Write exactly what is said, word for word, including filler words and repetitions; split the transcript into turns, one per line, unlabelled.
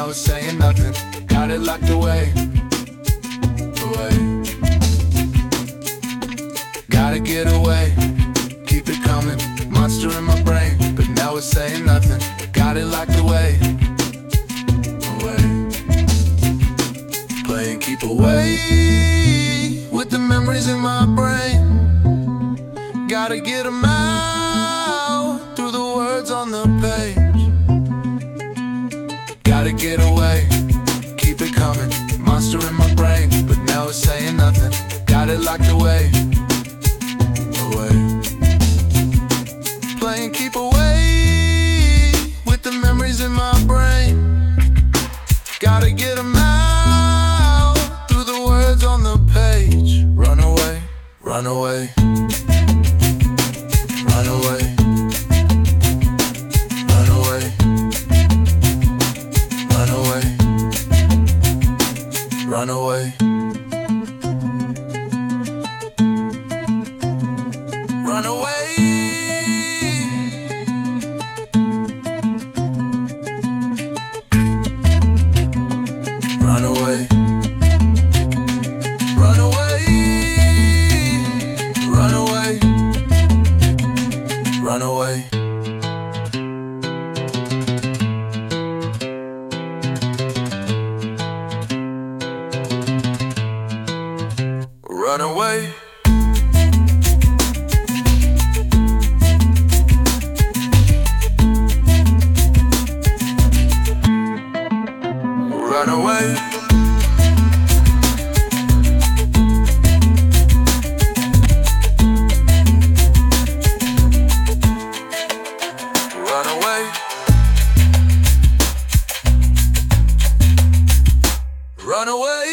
now it's saying nothing. Got it locked away, away. Gotta get away, keep it coming. Monster in my brain, but now it's saying nothing. Got it locked away, away. Play and keep away with the memories in my brain. Gotta get them out through the words on the page. Gotta get away, keep it coming. Monster in my brain, but now it's saying nothing. Got it locked away, away. Play and keep away with the memories in my brain. Gotta get them out through the words on the page. Run away, run away. Run away, run away, run away, run away, run away. Run away, run away, run away. Run away. Run away. Run away. Run away. Run away.